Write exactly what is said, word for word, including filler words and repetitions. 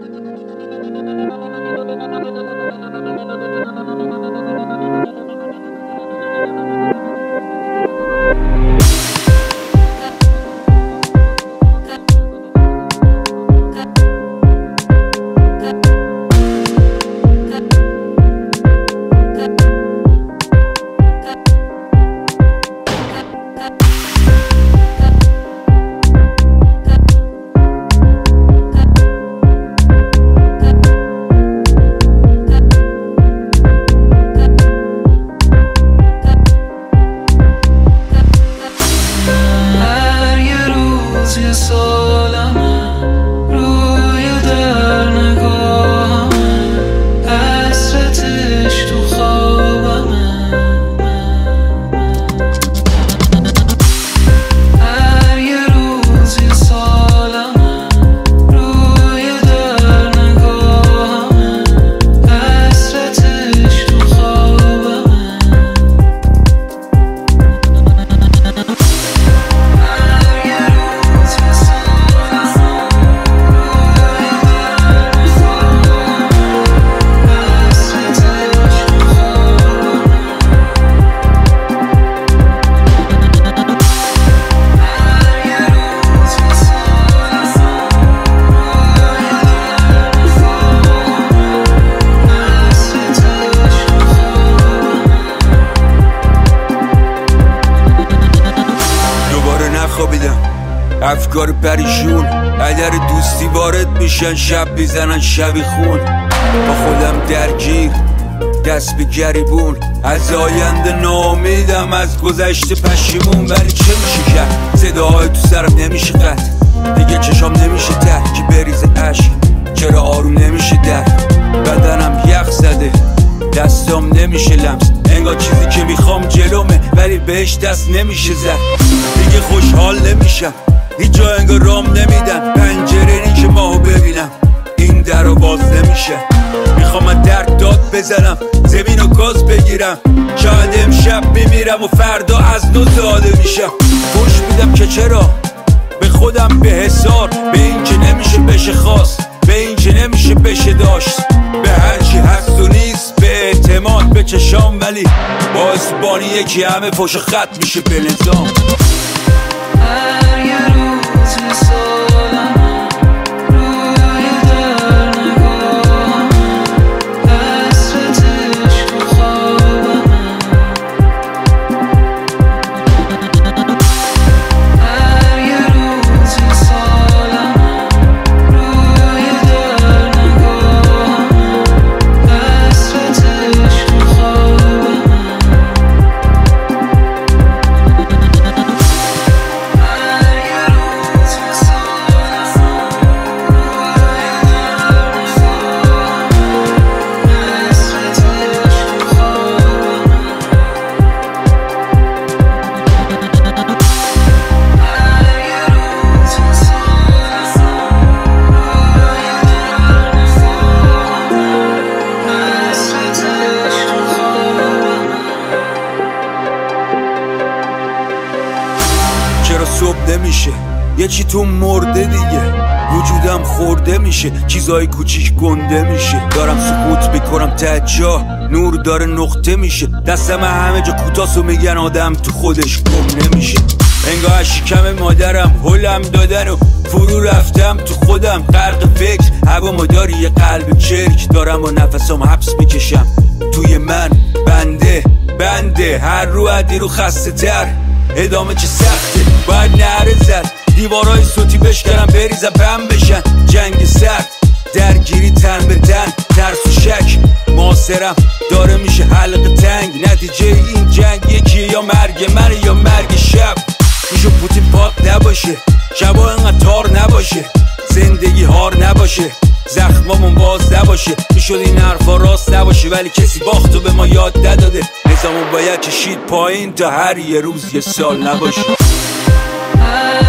افکار پریشون عدر دوستی وارد میشن، شب میزنن شبی خون. با خودم درگیر دست به گریبون، از آینده ناامیدم، از گذشته پشیمون. ولی چه میشه کرد؟ صداهای تو سرم نمیشه قطع، دیگه چشام نمیشه ته که بریزه عشق. چرا آروم نمیشه درد؟ بدنم یخ زده، دستام نمیشه لمس، انگار چیزی که میخوام جلومه ولی بهش دست نمیشه زد. دیگه خوشحال نمیشم، هیچ جا انگار رام نمیدن، پنجره نی که ماهو ببینم، این در رو باز نمیشه. میخوام من درد داد بزنم، زمین و گاز بگیرم، شاید امشب بمیرم و فردا از نو زاده میشم. خوش میدم که چرا به خودم به حسار، به این که نمیشه بشه خواست، به این که نمیشه بشه داشت، به هرچی هست و نیست، به اعتماد به چشام. ولی با اسبانی یکی همه پشت خط میشه به نظام. چرا صبح نمیشه؟ یه چی تو مرده دیگه، وجودم خورده میشه، چیزای کوچیک گنده میشه. دارم سکوت میکنم ته جا، نور داره نقطه میشه، دستم همه جا کوتاست و میگن آدم تو خودش گم نمیشه. انگار شکم مادرم هلم دادن و فرو رفتم تو خودم، غرق فکر هوا مداری یه قلب چرک دارم و نفسام حبس میکشم توی من. بنده بنده هر رو عدی رو خسته تر، ادامه چه سخته باید نهره زد، دیوارای صوتی بشکنم بریزم بم بشن. جنگ سرد درگیری تن به تن، ترس و شک معاصرم داره میشه حلقه تنگ. نتیجه این جنگ یکیه، یا مرگ منه یا مرگ شب. میشو پوتین پاک نباشه، شبا انقدر تار نباشه، زندگی هار نباشه، زخمامون باز نباشه. میشد این حرفا راست نباشه ولی کسی باختو به ما یاد نداده. نظامون باید کشید پایین تا هر یه روز یه سال نباشه.